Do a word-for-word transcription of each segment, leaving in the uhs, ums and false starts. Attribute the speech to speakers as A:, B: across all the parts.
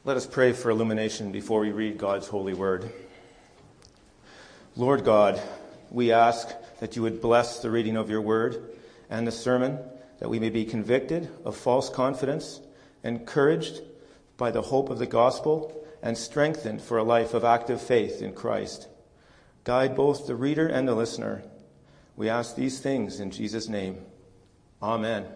A: Let us pray for illumination before we read God's holy word. Lord God, we ask that you would bless the reading of your word and the sermon, that we may be convicted of false confidence, encouraged by the hope of the gospel, and strengthened for a life of active faith in Christ. Guide both the reader and the listener. We ask these things in Jesus' name. Amen.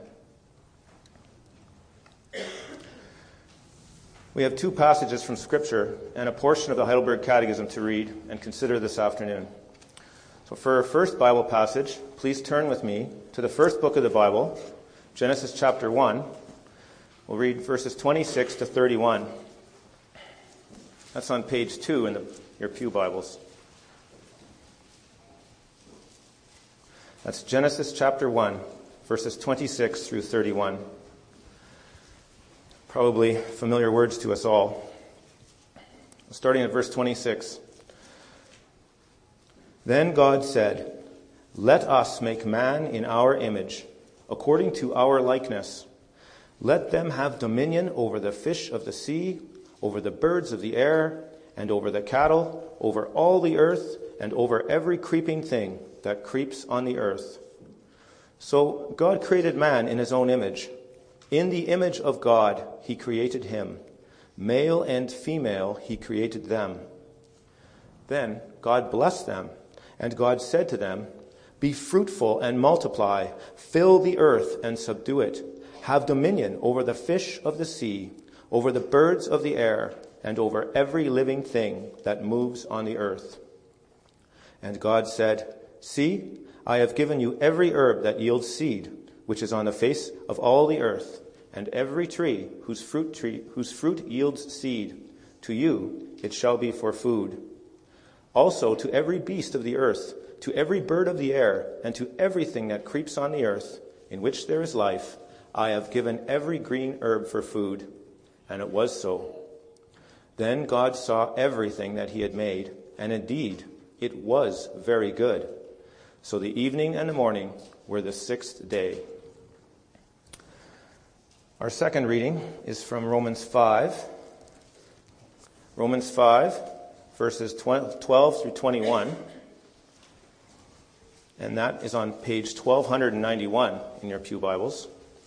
A: We have two passages from Scripture and a portion of the Heidelberg Catechism to read and consider this afternoon. So for our first Bible passage, please turn with me to the first book of the Bible, Genesis chapter one. We'll read verses twenty-six to thirty-one. That's on page two in the, your pew Bibles. That's Genesis chapter one, verses twenty-six through thirty-one. Probably familiar words to us all. Starting at verse twenty-six. Then God said, "Let us make man in our image, according to our likeness. Let them have dominion over the fish of the sea, over the birds of the air, and over the cattle, over all the earth, and over every creeping thing that creeps on the earth." So God created man in his own image. In the image of God, he created him. Male and female, he created them. Then God blessed them, and God said to them, "Be fruitful and multiply, fill the earth and subdue it. Have dominion over the fish of the sea, over the birds of the air, and over every living thing that moves on the earth." And God said, "See, I have given you every herb that yields seed, which is on the face of all the earth, and every tree whose fruit tree whose fruit yields seed. To you it shall be for food. Also to every beast of the earth, to every bird of the air, and to everything that creeps on the earth, in which there is life, I have given every green herb for food." And it was so. Then God saw everything that he had made, and indeed it was very good. So the evening and the morning were the sixth day. Our second reading is from Romans five. Romans five, verses twelve through twenty-one. And that is on page twelve ninety-one in your pew Bibles.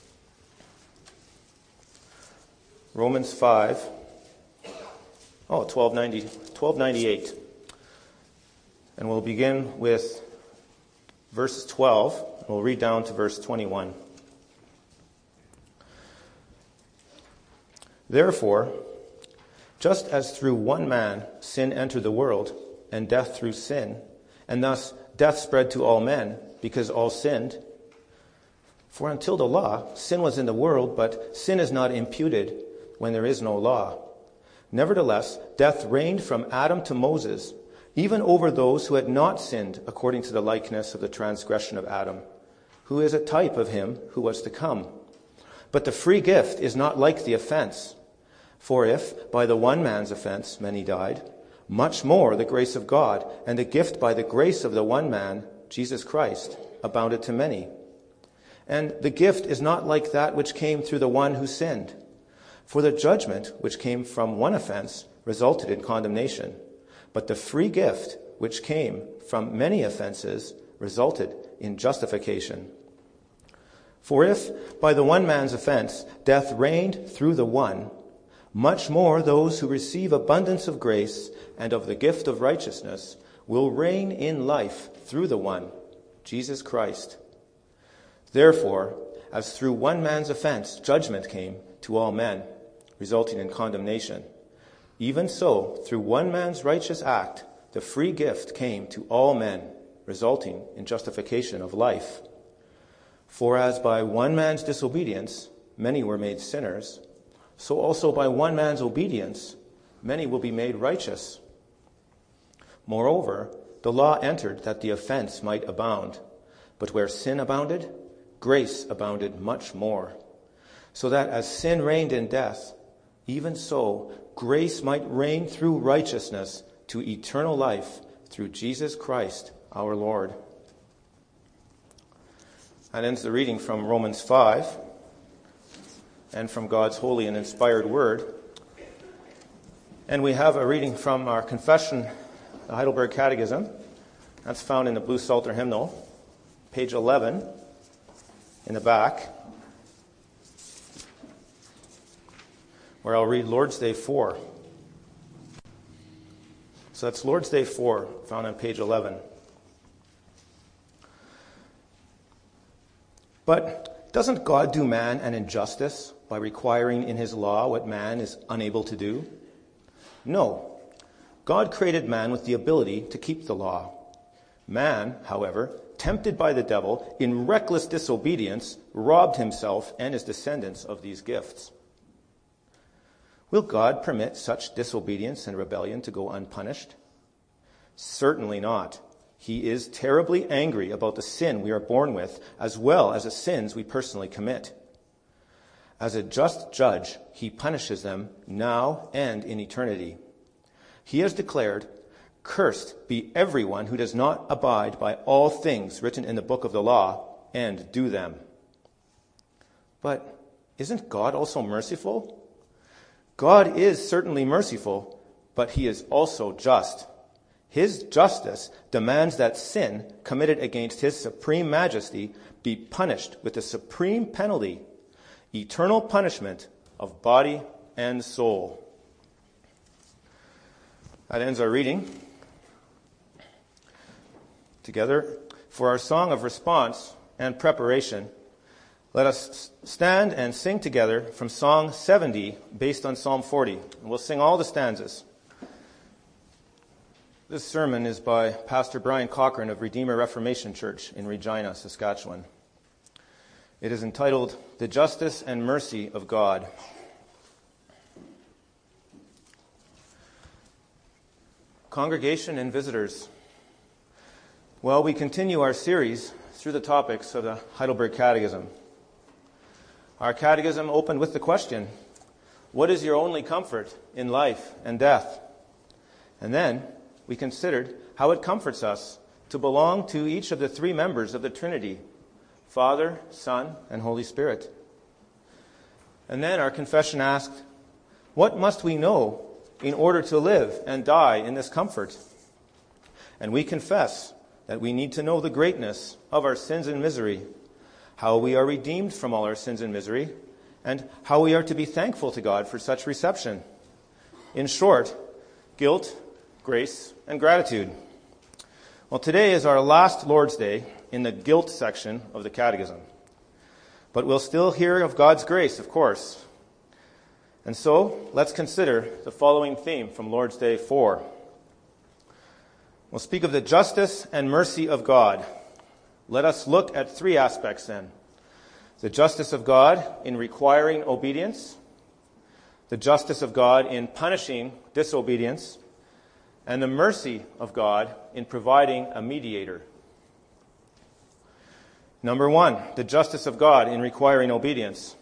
A: Romans five, oh, twelve ninety, twelve ninety-eight. And we'll begin with verse twelve. We'll read down to verse twenty-one. "Therefore, just as through one man sin entered the world, and death through sin, and thus death spread to all men, because all sinned. For until the law, sin was in the world, but sin is not imputed when there is no law. Nevertheless, death reigned from Adam to Moses, even over those who had not sinned according to the likeness of the transgression of Adam, who is a type of him who was to come. But the free gift is not like the offense. For if, by the one man's offense, many died, much more the grace of God and the gift by the grace of the one man, Jesus Christ, abounded to many. And the gift is not like that which came through the one who sinned. For the judgment which came from one offense resulted in condemnation, but the free gift which came from many offenses resulted in justification. For if, by the one man's offense, death reigned through the one, much more those who receive abundance of grace and of the gift of righteousness will reign in life through the one, Jesus Christ. Therefore, as through one man's offense judgment came to all men, resulting in condemnation, even so, through one man's righteous act, the free gift came to all men, resulting in justification of life. For as by one man's disobedience many were made sinners, so also by one man's obedience many will be made righteous. Moreover, the law entered that the offense might abound, but where sin abounded, grace abounded much more, so that as sin reigned in death, even so grace might reign through righteousness to eternal life through Jesus Christ our Lord." That ends the reading from Romans five and from God's holy and inspired word. And we have a reading from our confession, the Heidelberg Catechism. That's found in the Blue Psalter Hymnal, page eleven, in the back, where I'll read Lord's Day four. So that's Lord's Day four, found on page eleven. But doesn't God do man an injustice by requiring in his law what man is unable to do? No. God created man with the ability to keep the law. Man, however, tempted by the devil, in reckless disobedience, robbed himself and his descendants of these gifts. Will God permit such disobedience and rebellion to go unpunished? Certainly not. He is terribly angry about the sin we are born with, as well as the sins we personally commit. As a just judge, he punishes them now and in eternity. He has declared, "Cursed be everyone who does not abide by all things written in the book of the law and do them." But isn't God also merciful? God is certainly merciful, but he is also just. His justice demands that sin committed against his supreme majesty be punished with the supreme penalty, eternal punishment of body and soul. That ends our reading. Together, for our song of response and preparation, let us stand and sing together from Song seventy, based on Psalm forty. And we'll sing all the stanzas. This sermon is by Pastor Brian Cochran of Redeemer Reformation Church in Regina, Saskatchewan. It is entitled, "The Justice and Mercy of God." Congregation and visitors, well, we continue our series through the topics of the Heidelberg Catechism. Our catechism opened with the question, what is your only comfort in life and death? And then we considered how it comforts us to belong to each of the three members of the Trinity, Father, Son, and Holy Spirit. And then our confession asked, what must we know in order to live and die in this comfort? And we confess that we need to know the greatness of our sins and misery, how we are redeemed from all our sins and misery, and how we are to be thankful to God for such reception. In short, guilt, grace, and gratitude. Well, today is our last Lord's Day in the guilt section of the Catechism. But we'll still hear of God's grace, of course. And so, let's consider the following theme from Lord's Day four. We'll speak of the justice and mercy of God. Let us look at three aspects then. The justice of God in requiring obedience, the justice of God in punishing disobedience, and the mercy of God in providing a mediator. Number one, the justice of God in requiring obedience.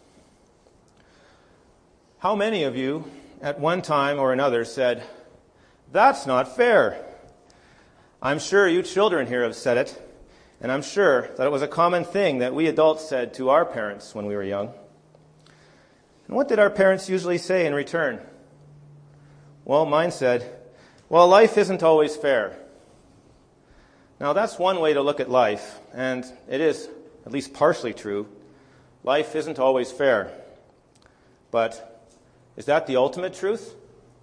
A: How many of you at one time or another said, "That's not fair"? I'm sure you children here have said it, and I'm sure that it was a common thing that we adults said to our parents when we were young. And what did our parents usually say in return? Well, mine said, "Well, life isn't always fair." Now, that's one way to look at life, and it is at least partially true. Life isn't always fair. But is that the ultimate truth?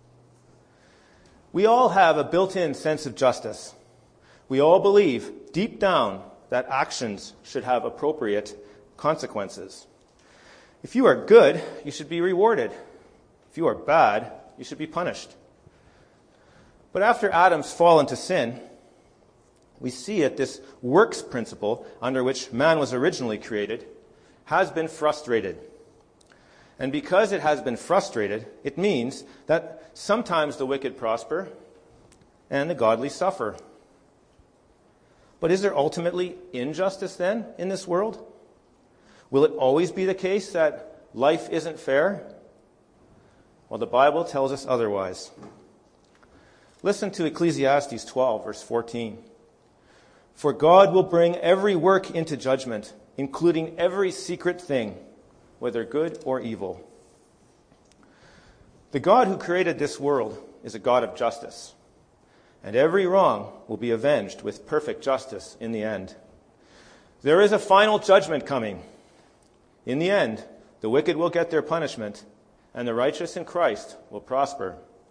A: We all have a built-in sense of justice. We all believe, deep down, that actions should have appropriate consequences. If you are good, you should be rewarded. If you are bad, you should be punished. But after Adam's fall into sin, we see that this works principle under which man was originally created has been frustrated. And because it has been frustrated, it means that sometimes the wicked prosper and the godly suffer. But is there ultimately injustice then in this world? Will it always be the case that life isn't fair? Well, the Bible tells us otherwise. Listen to Ecclesiastes twelve, verse fourteen. "For God will bring every work into judgment, including every secret thing, whether good or evil." The God who created this world is a God of justice, and every wrong will be avenged with perfect justice in the end. There is a final judgment coming. In the end, the wicked will get their punishment, and the righteous in Christ will prosper.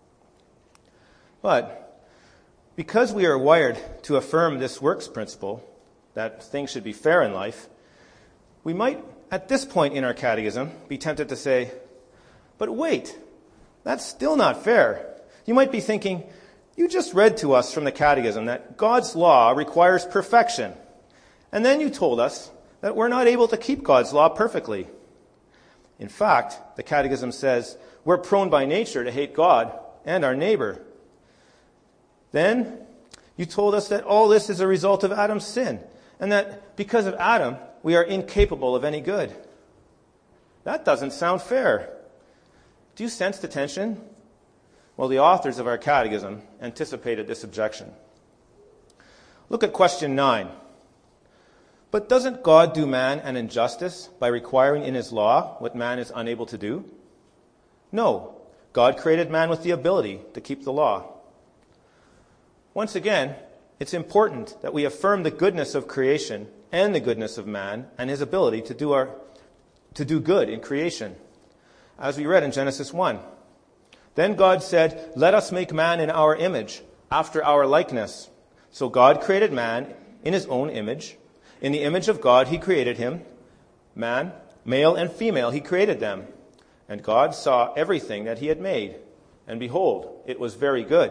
A: But because we are wired to affirm this works principle, that things should be fair in life, we might, at this point in our catechism, be tempted to say, but wait, that's still not fair. You might be thinking, you just read to us from the catechism that God's law requires perfection, and then you told us that we're not able to keep God's law perfectly. In fact, the catechism says we're prone by nature to hate God and our neighbor. Then you told us that all this is a result of Adam's sin, and that because of Adam, we are incapable of any good. That doesn't sound fair. Do you sense the tension? Well, the authors of our catechism anticipated this objection. Look at question nine. But doesn't God do man an injustice by requiring in his law what man is unable to do? No. God created man with the ability to keep the law. Once again, it's important that we affirm the goodness of creation and the goodness of man and his ability to do our to do good in creation. As we read in Genesis one. Then God said, "Let us make man in our image, after our likeness." So God created man in his own image. In the image of God he created him. Man, male and female, he created them. And God saw everything that he had made. And behold, it was very good.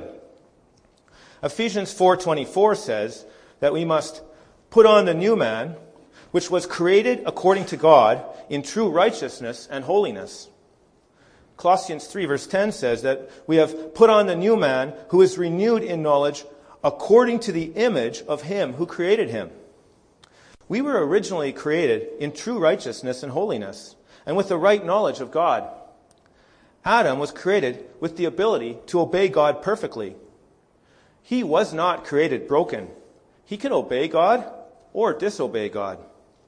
A: Ephesians four twenty-four says that we must put on the new man, which was created according to God in true righteousness and holiness. Colossians three verse ten says that we have put on the new man who is renewed in knowledge according to the image of him who created him. We were originally created in true righteousness and holiness, and with the right knowledge of God. Adam was created with the ability to obey God perfectly. He was not created broken. He can obey God or disobey God.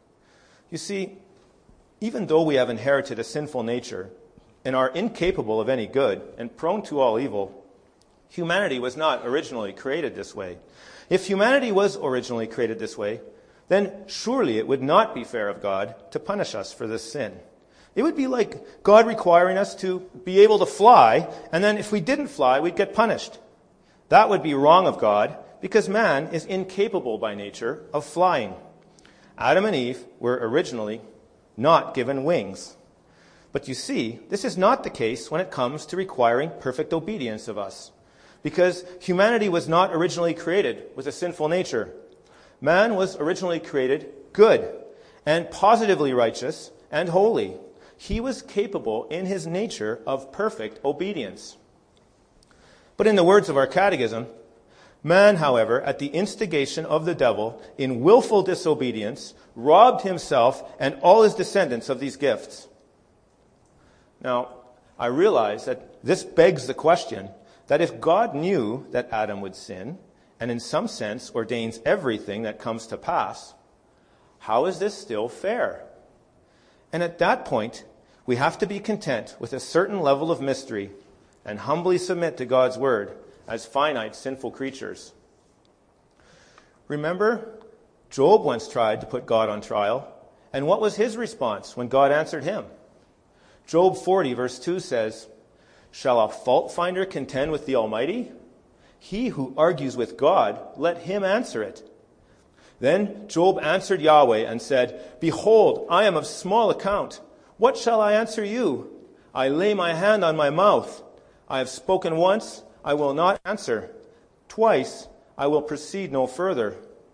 A: You see, even though we have inherited a sinful nature and are incapable of any good and prone to all evil, humanity was not originally created this way. If humanity was originally created this way, then surely it would not be fair of God to punish us for this sin. It would be like God requiring us to be able to fly, and then if we didn't fly, we'd get punished. That would be wrong of God, because man is incapable by nature of flying. Adam and Eve were originally not given wings. But you see, this is not the case when it comes to requiring perfect obedience of us, because humanity was not originally created with a sinful nature. Man was originally created good and positively righteous and holy. He was capable in his nature of perfect obedience. But in the words of our catechism, man, however, at the instigation of the devil, in willful disobedience, robbed himself and all his descendants of these gifts. Now, I realize that this begs the question that if God knew that Adam would sin, and in some sense ordains everything that comes to pass, how is this still fair? And at that point, we have to be content with a certain level of mystery and humbly submit to God's word as finite, sinful creatures. Remember, Job once tried to put God on trial, and what was his response when God answered him? Job forty verse two says, "Shall a fault finder contend with the Almighty? He who argues with God, let him answer it." Then Job answered Yahweh and said, "Behold, I am of small account. What shall I answer you? I lay my hand on my mouth. I have spoken once, I will not answer. Twice, I will proceed no further."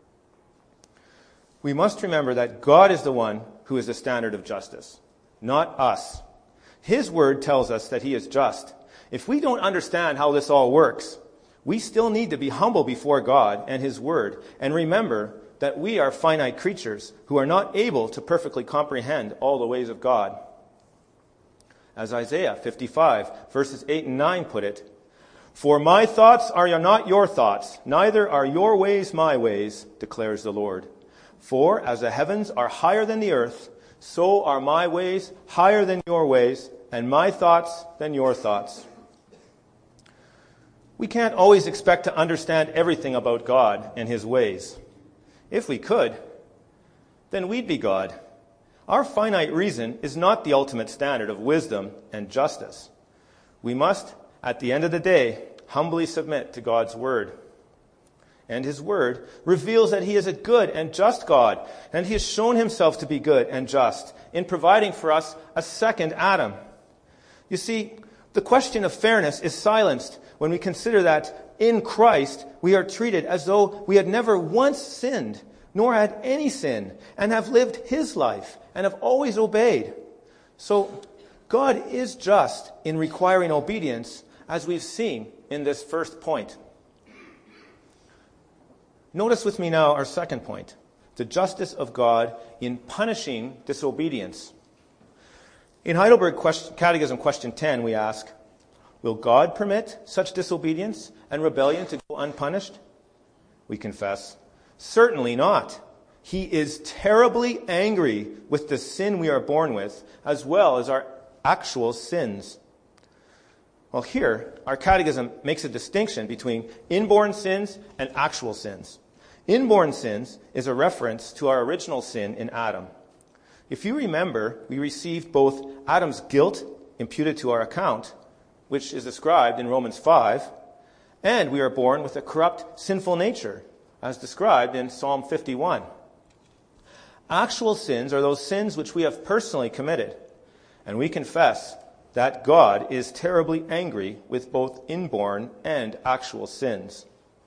A: We must remember that God is the one who is the standard of justice, not us. His word tells us that he is just. If we don't understand how this all works, we still need to be humble before God and his word and remember that we are finite creatures who are not able to perfectly comprehend all the ways of God. As Isaiah fifty-five, verses eight and nine put it, "For my thoughts are not your thoughts, neither are your ways my ways, declares the Lord. For as the heavens are higher than the earth, so are my ways higher than your ways, and my thoughts than your thoughts." We can't always expect to understand everything about God and his ways. If we could, then we'd be God. Our finite reason is not the ultimate standard of wisdom and justice. We must, at the end of the day, humbly submit to God's word. And his word reveals that he is a good and just God, and he has shown himself to be good and just in providing for us a second Adam. You see, the question of fairness is silenced when we consider that in Christ we are treated as though we had never once sinned, nor had any sin, and have lived his life, and have always obeyed. So, God is just in requiring obedience, as we've seen in this first point. Notice with me now our second point, the justice of God in punishing disobedience. In Heidelberg Catechism question ten, we ask, will God permit such disobedience and rebellion to go unpunished? We confess, certainly not. He is terribly angry with the sin we are born with, as well as our actual sins. Well, here, our catechism makes a distinction between inborn sins and actual sins. Inborn sins is a reference to our original sin in Adam. If you remember, we received both Adam's guilt imputed to our account, which is described in Romans five, and we are born with a corrupt, sinful nature, as described in Psalm fifty-one. Actual sins are those sins which we have personally committed, and we confess that God is terribly angry with both inborn and actual sins.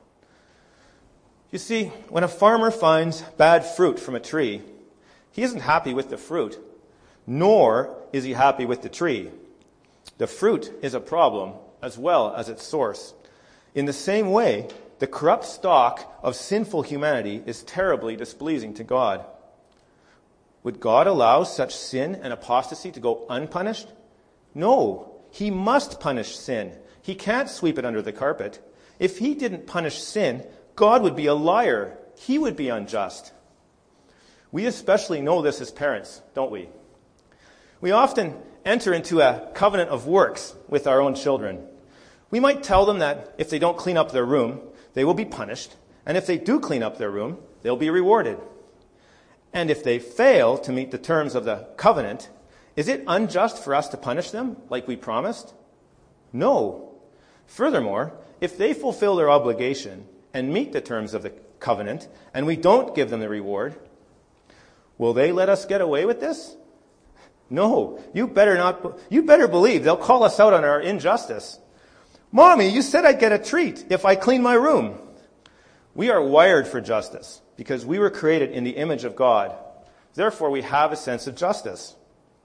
A: You see, when a farmer finds bad fruit from a tree, he isn't happy with the fruit, nor is he happy with the tree. The fruit is a problem as well as its source. In the same way, the corrupt stock of sinful humanity is terribly displeasing to God. Would God allow such sin and apostasy to go unpunished? No, he must punish sin. He can't sweep it under the carpet. If he didn't punish sin, God would be a liar. He would be unjust. We especially know this as parents, don't we? We often enter into a covenant of works with our own children. We might tell them that if they don't clean up their room, they will be punished, and if they do clean up their room, they'll be rewarded. And if they fail to meet the terms of the covenant, is it unjust for us to punish them like we promised? No. Furthermore, if they fulfill their obligation and meet the terms of the covenant, and we don't give them the reward, will they let us get away with this? No. You better not. You better believe they'll call us out on our injustice. Mommy, you said I'd get a treat if I clean my room. We are wired for justice because we were created in the image of God. Therefore, we have a sense of justice.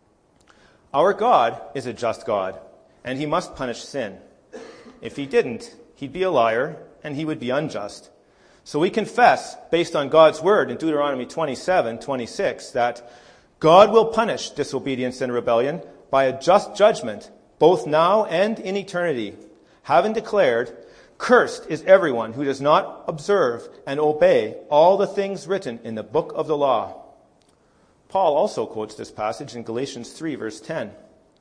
A: Our God is a just God, and he must punish sin. If he didn't, he'd be a liar, and he would be unjust. So we confess, based on God's word in Deuteronomy twenty-seven twenty-six, that God will punish disobedience and rebellion by a just judgment, both now and in eternity, having declared, "Cursed is everyone who does not observe and obey all the things written in the book of the law." Paul also quotes this passage in Galatians three, verse ten.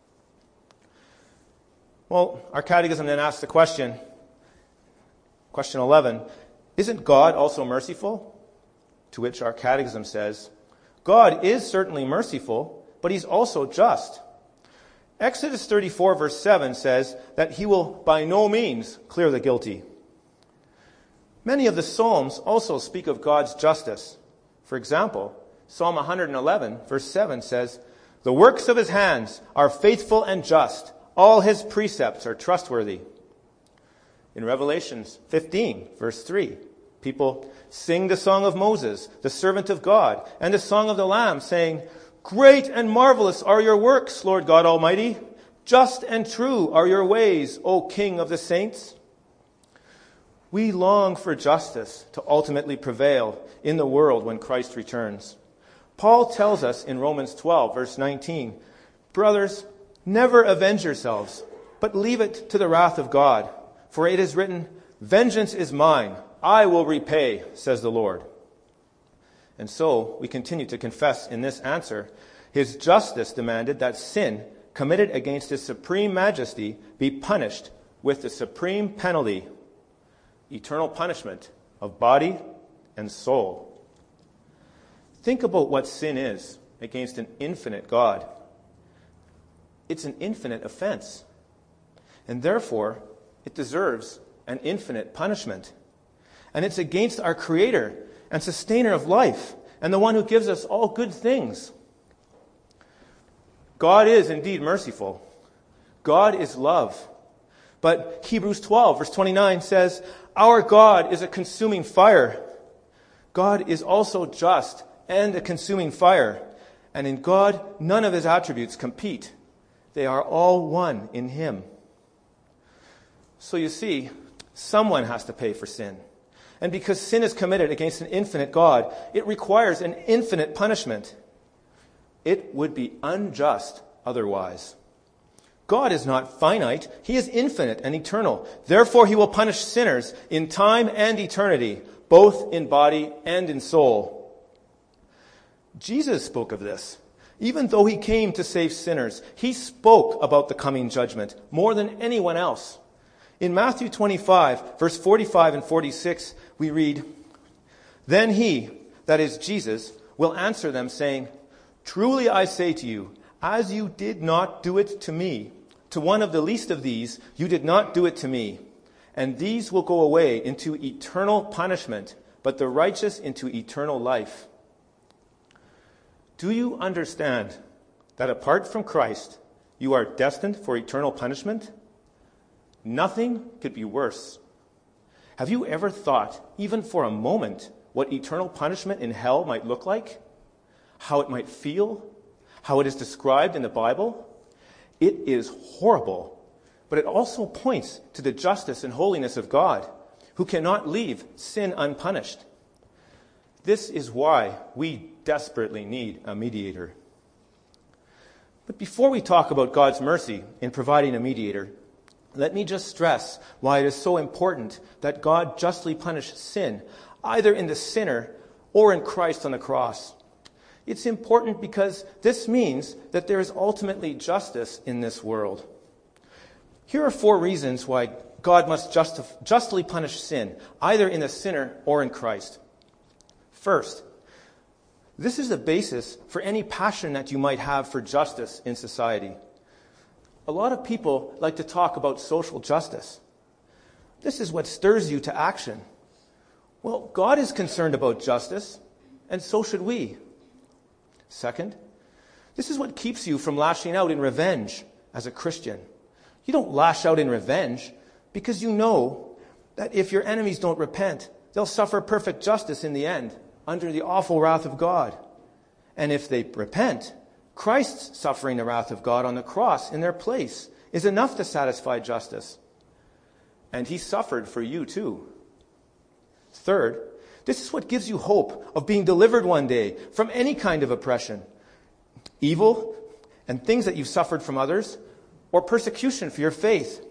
A: Well, our catechism then asks the question, question eleven, isn't God also merciful? To which our catechism says, God is certainly merciful, but he's also just. Exodus thirty-four, verse seven says that he will by no means clear the guilty. Many of the Psalms also speak of God's justice. For example, Psalm one hundred eleven, verse seven says, "The works of his hands are faithful and just. All his precepts are trustworthy." In Revelation fifteen, verse three, people sing the song of Moses, the servant of God, and the song of the Lamb, saying, "Great and marvelous are your works, Lord God Almighty. Just and true are your ways, O King of the saints." We long for justice to ultimately prevail in the world when Christ returns. Paul tells us in Romans twelve, verse nineteen, "Brothers, never avenge yourselves, but leave it to the wrath of God. For it is written, 'Vengeance is mine, I will repay,' says the Lord." And so we continue to confess in this answer, his justice demanded that sin committed against his supreme majesty be punished with the supreme penalty, eternal punishment of body and soul. Think about what sin is against an infinite God. It's an infinite offense, and therefore it deserves an infinite punishment. And it's against our Creator and Sustainer of life, and the one who gives us all good things. God is indeed merciful. God is love. But Hebrews twelve, verse twenty-nine says, our God is a consuming fire. God is also just and a consuming fire. And in God, none of his attributes compete. They are all one in him. So you see, someone has to pay for sin. And because sin is committed against an infinite God, it requires an infinite punishment. It would be unjust otherwise. God is not finite. He is infinite and eternal. Therefore, he will punish sinners in time and eternity, both in body and in soul. Jesus spoke of this. Even though he came to save sinners, he spoke about the coming judgment more than anyone else. In Matthew twenty-five, verse forty-five and forty-six, we read, then he, that is Jesus, will answer them, saying, truly I say to you, as you did not do it to me, to one of the least of these, you did not do it to me. And these will go away into eternal punishment, but the righteous into eternal life. Do you understand that apart from Christ, you are destined for eternal punishment? Nothing could be worse. Have you ever thought, even for a moment, what eternal punishment in hell might look like? How it might feel? How it is described in the Bible? It is horrible, but it also points to the justice and holiness of God, who cannot leave sin unpunished. This is why we desperately need a mediator. But before we talk about God's mercy in providing a mediator, let me just stress why it is so important that God justly punish sin, either in the sinner or in Christ on the cross. It's important because this means that there is ultimately justice in this world. Here are four reasons why God must justi- justly punish sin, either in the sinner or in Christ. First, this is the basis for any passion that you might have for justice in society. A lot of people like to talk about social justice. This is what stirs you to action. Well, God is concerned about justice, and so should we. Second, this is what keeps you from lashing out in revenge as a Christian. You don't lash out in revenge because you know that if your enemies don't repent, they'll suffer perfect justice in the end under the awful wrath of God. And if they repent, Christ's suffering the wrath of God on the cross in their place is enough to satisfy justice. And he suffered for you too. Third, this is what gives you hope of being delivered one day from any kind of oppression, evil, and things that you've suffered from others, or persecution for your faith.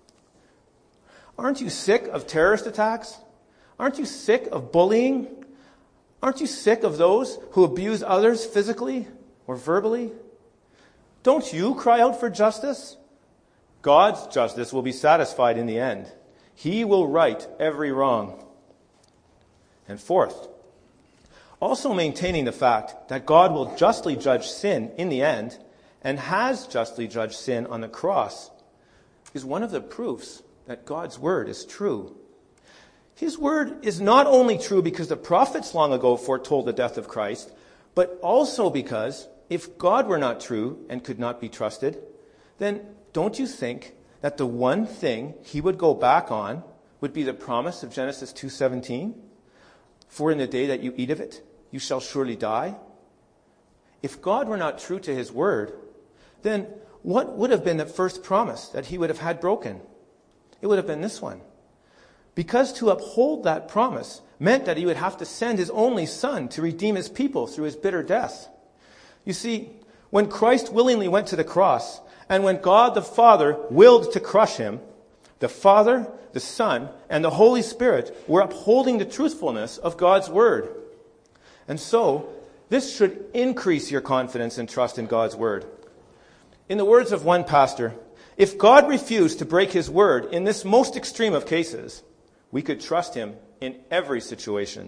A: Aren't you sick of terrorist attacks? Aren't you sick of bullying? Aren't you sick of those who abuse others physically or verbally? Don't you cry out for justice? God's justice will be satisfied in the end. He will right every wrong. And fourth, also maintaining the fact that God will justly judge sin in the end and has justly judged sin on the cross is one of the proofs that God's word is true. His word is not only true because the prophets long ago foretold the death of Christ, but also because if God were not true and could not be trusted, then don't you think that the one thing he would go back on would be the promise of Genesis two seventeen? For in the day that you eat of it, you shall surely die. If God were not true to his word, then what would have been the first promise that he would have had broken? It would have been this one. Because to uphold that promise meant that he would have to send his only son to redeem his people through his bitter death. You see, when Christ willingly went to the cross, and when God the Father willed to crush him, the Father, the Son, and the Holy Spirit were upholding the truthfulness of God's word. And so, this should increase your confidence and trust in God's word. In the words of one pastor, If God refused to break his word in this most extreme of cases, we could trust him in every situation.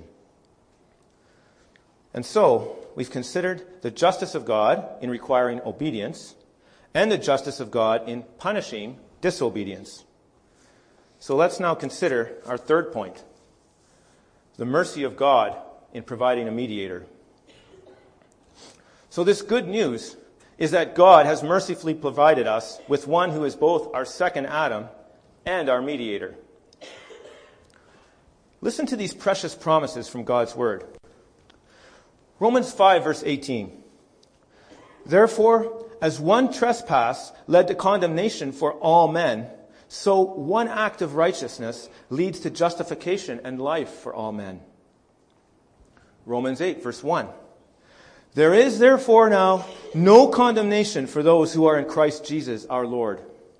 A: And so, we've considered the justice of God in requiring obedience and the justice of God in punishing disobedience. So let's now consider our third point, the mercy of God in providing a mediator. So this good news is that God has mercifully provided us with one who is both our second Adam and our mediator. Listen to these precious promises from God's word. Romans five, verse eighteen. Therefore, as one trespass led to condemnation for all men, so one act of righteousness leads to justification and life for all men. Romans eight, verse one. There is therefore now no condemnation for those who are in Christ Jesus our Lord.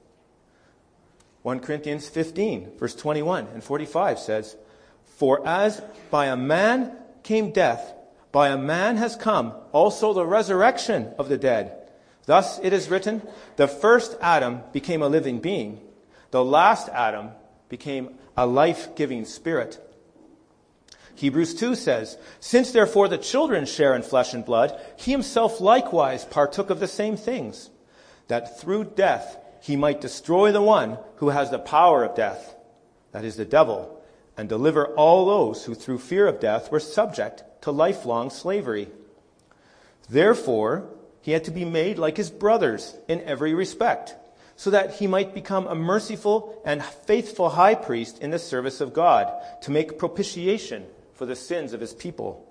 A: First Corinthians fifteen, verse twenty-one and forty-five says, For as by a man came death, by a man has come also the resurrection of the dead. Thus it is written, the first Adam became a living being. The last Adam became a life-giving spirit. Hebrews two says, Since therefore the children share in flesh and blood, he himself likewise partook of the same things, that through death he might destroy the one who has the power of death, that is the devil, and deliver all those who through fear of death were subject to lifelong slavery. Therefore, he had to be made like his brothers in every respect, so that he might become a merciful and faithful high priest in the service of God, to make propitiation for the sins of his people.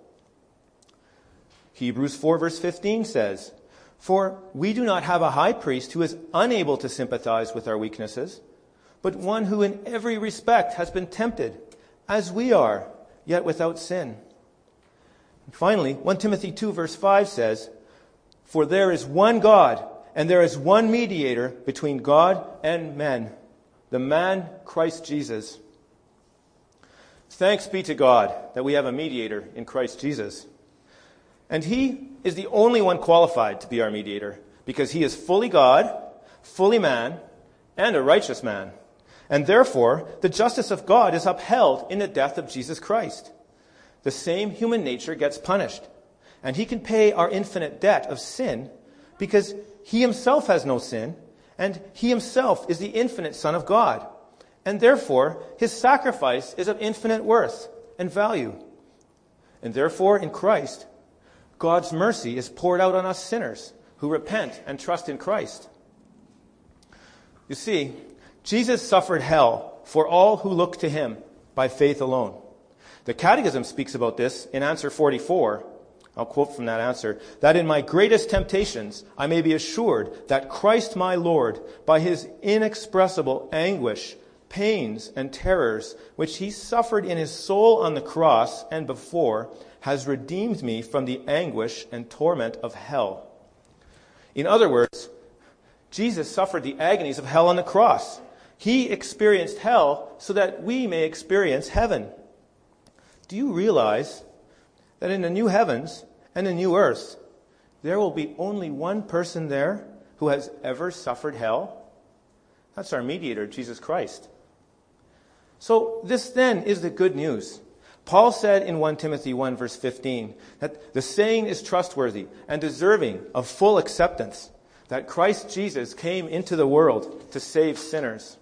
A: Hebrews four, verse fifteen says, For we do not have a high priest who is unable to sympathize with our weaknesses, but one who in every respect has been tempted, as we are, yet without sin. And finally, First Timothy two, verse five says, For there is one God, and there is one mediator between God and men, the man Christ Jesus. Thanks be to God that we have a mediator in Christ Jesus. And he is the only one qualified to be our mediator, because he is fully God, fully man, and a righteous man. And therefore, the justice of God is upheld in the death of Jesus Christ. The same human nature gets punished, and he can pay our infinite debt of sin because he himself has no sin, and he himself is the infinite Son of God. And therefore, his sacrifice is of infinite worth and value. And therefore, in Christ, God's mercy is poured out on us sinners who repent and trust in Christ. You see, Jesus suffered hell for all who look to him by faith alone. The Catechism speaks about this in answer forty-four. I'll quote from that answer, that in my greatest temptations I may be assured that Christ my Lord, by his inexpressible anguish, pains, and terrors, which he suffered in his soul on the cross and before, has redeemed me from the anguish and torment of hell. In other words, Jesus suffered the agonies of hell on the cross. He experienced hell so that we may experience heaven. Do you realize that in the new heavens and the new earth, there will be only one person there who has ever suffered hell? That's our mediator, Jesus Christ. So this then is the good news. Paul said in First Timothy one, verse fifteen, that the saying is trustworthy and deserving of full acceptance, that Christ Jesus came into the world to save sinners.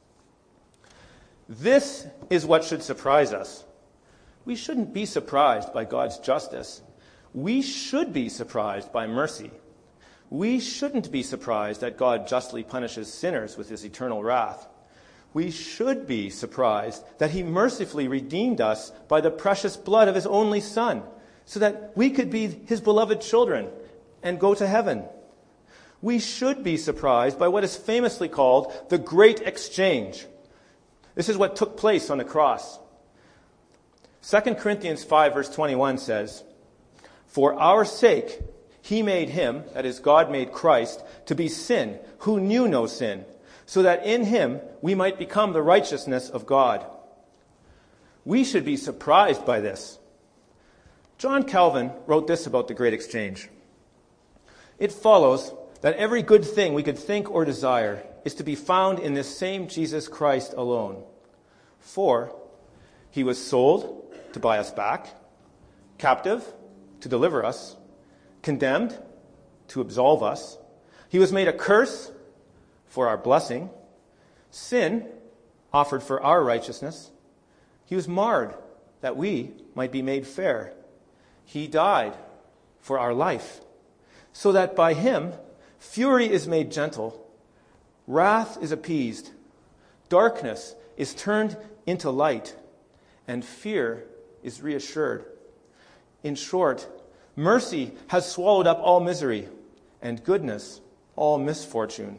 A: This is what should surprise us. We shouldn't be surprised by God's justice. We should be surprised by mercy. We shouldn't be surprised that God justly punishes sinners with his eternal wrath. We should be surprised that he mercifully redeemed us by the precious blood of his only Son, so that we could be his beloved children and go to heaven. We should be surprised by what is famously called the Great Exchange. This is what took place on the cross. Second Corinthians five, verse twenty-one says, For our sake he made him, that is, God made Christ, to be sin, who knew no sin, so that in him we might become the righteousness of God. We should be surprised by this. John Calvin wrote this about the Great Exchange. It follows that every good thing we could think or desire is to be found in this same Jesus Christ alone. For he was sold to buy us back, captive to deliver us, condemned to absolve us. He was made a curse for our blessing, sin offered for our righteousness. He was marred that we might be made fair. He died for our life, so that by him fury is made gentle, wrath is appeased, darkness is turned into light, and fear is reassured. In short, mercy has swallowed up all misery, and goodness all misfortune.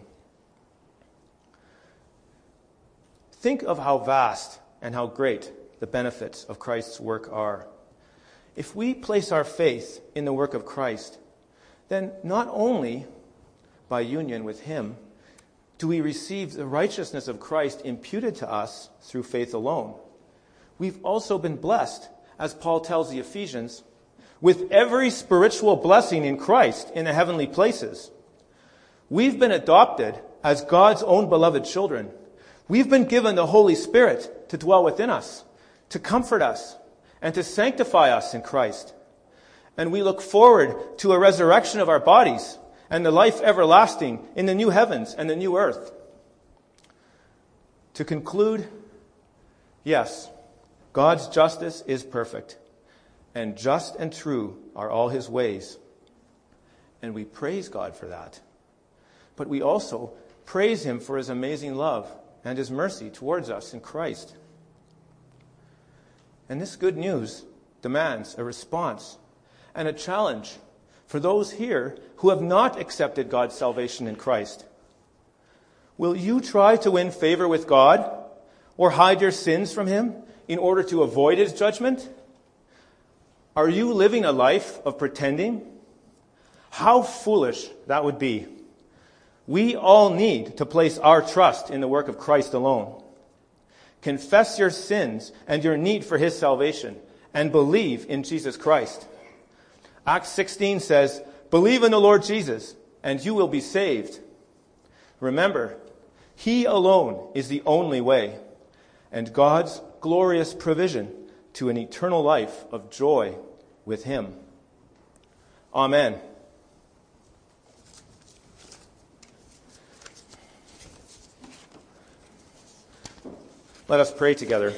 A: Think of how vast and how great the benefits of Christ's work are. If we place our faith in the work of Christ, then not only by union with him do we receive the righteousness of Christ imputed to us through faith alone, we've also been blessed, as Paul tells the Ephesians, with every spiritual blessing in Christ in the heavenly places. We've been adopted as God's own beloved children. We've been given the Holy Spirit to dwell within us, to comfort us, and to sanctify us in Christ. And we look forward to a resurrection of our bodies and the life everlasting in the new heavens and the new earth. To conclude, yes, God's justice is perfect, and just and true are all his ways. And we praise God for that. But we also praise him for his amazing love and his mercy towards us in Christ. And this good news demands a response and a challenge for those here who have not accepted God's salvation in Christ. Will you try to win favor with God or hide your sins from him in order to avoid his judgment? Are you living a life of pretending? How foolish that would be. We all need to place our trust in the work of Christ alone. Confess your sins and your need for his salvation, and believe in Jesus Christ. Acts sixteen says, "Believe in the Lord Jesus, and you will be saved." Remember, he alone is the only way, and God's glorious provision to an eternal life of joy with him. Amen. Let us pray together.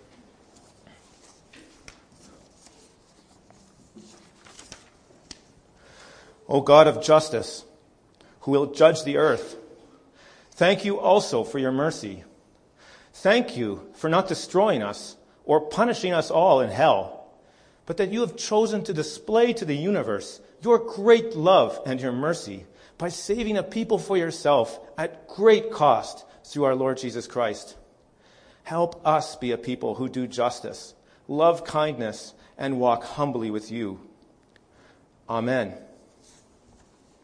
A: O God of justice, who will judge the earth, thank you also for your mercy. Thank you for not destroying us or punishing us all in hell, but that you have chosen to display to the universe your great love and your mercy by saving a people for yourself at great cost through our Lord Jesus Christ. Help us be a people who do justice, love kindness, and walk humbly with you. Amen.